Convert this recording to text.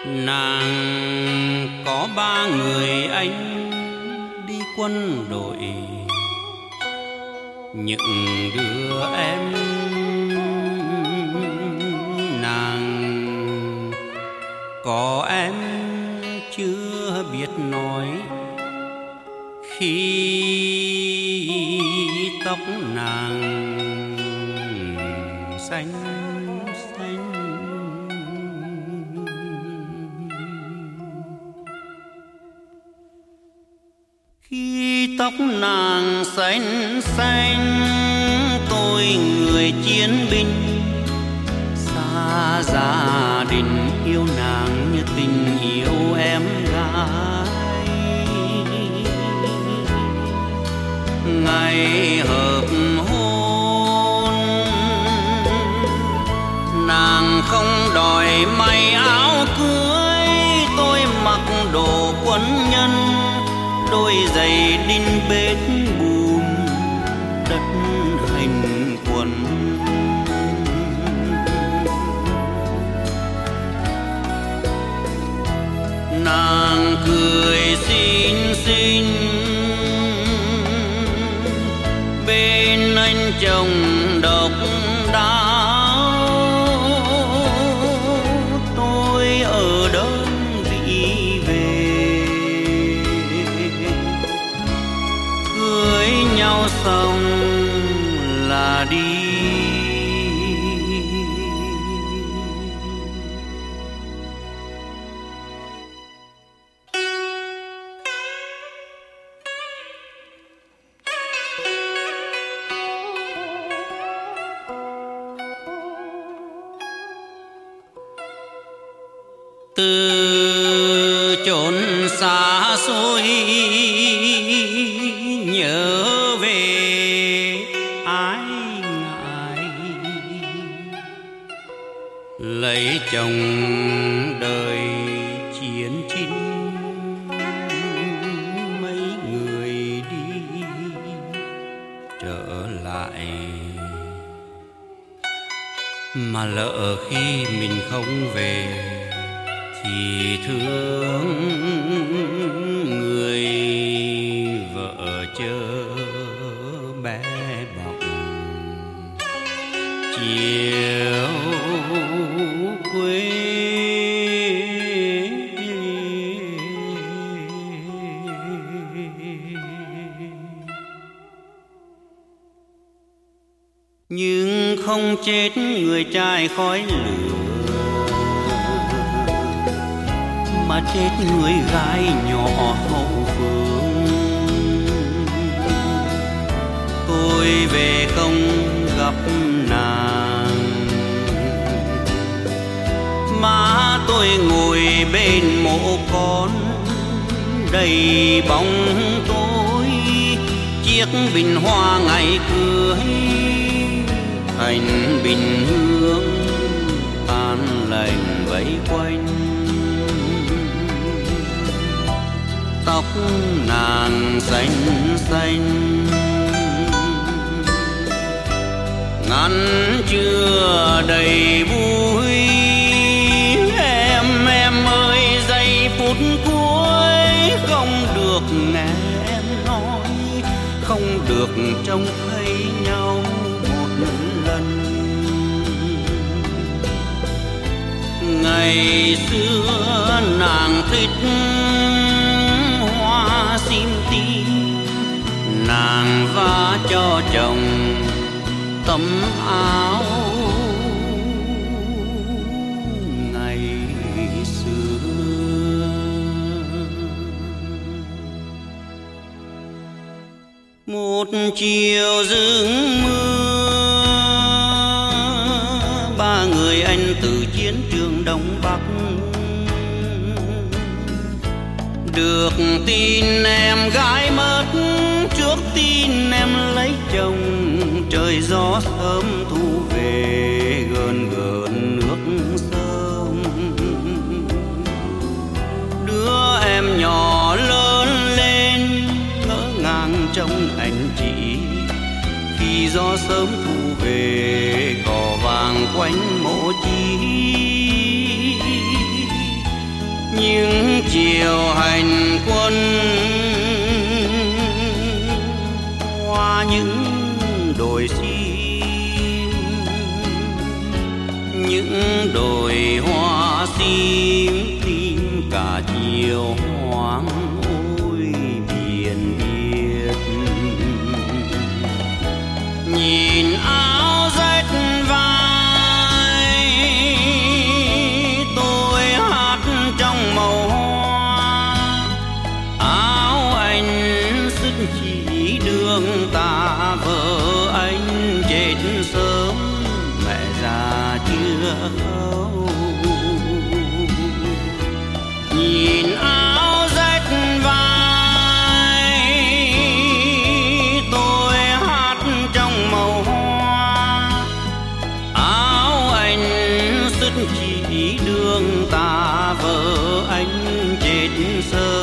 Nàng có ba người anh đi quân đội, những đứa em nàng có em chưa biết nói, khi tóc nàng xanh xanh. Khi tóc nàng xanh xanh, tôi người chiến binh xa gia đình, yêu nàng như tình yêu em gái. Ngày hợp hôn nàng không đòi may áo cưới, tôi mặc đồ quân nhân, đôi giày đinh bết bùn đất hành quân. Nàng cười xinh xinh bên anh chồng độc đáo, tôi ở đơn vị về, cưới nhau xong là đi. Từ chốn xa xôi nhớ về ái ngại, lấy chồng đời chiến chinh, mấy người đi trở lại, mà lỡ khi mình không về thì thương người vợ chớ bé bỏng, chiều quê. Nhưng không chết người trai khói lửa, mà chết người gái nhỏ hậu phương. Tôi về không gặp nàng, má tôi ngồi bên mộ con đầy bóng tối, chiếc bình hoa ngày cưới thành bình hương tan lành vây quanh. Tóc nàng xanh xanh ngắn chưa đầy vui, em ơi giây phút cuối không được nghe em nói, không được trông thấy nhau một lần. Ngày xưa nàng thích hoa sim tím, nàng vá cho chồng tấm áo ngày xưa. Một chiều rừng mưa, ba người anh từ chiến trường Đông Bắc được tin em gái mất, trước tin em lấy chồng, trời gió sớm thu về gần gần nước sông. Đứa em nhỏ lớn lên ngỡ ngàng trong anh chị, khi gió sớm thu về cỏ vàng quanh mộ chi. những chiều hành quân qua những đồi sim, những đồi hoa sim tim cả chiều hoang ôi biển biệt. Nhìn áo rách vai tôi hát trong màu hoa, áo anh sức chỉ đường ta vợ anh chết sớm mẹ già chưa khâu. Nhìn áo rách vai tôi hát trong màu hoa, áo anh sức chỉ đường ta vợ anh chết sớm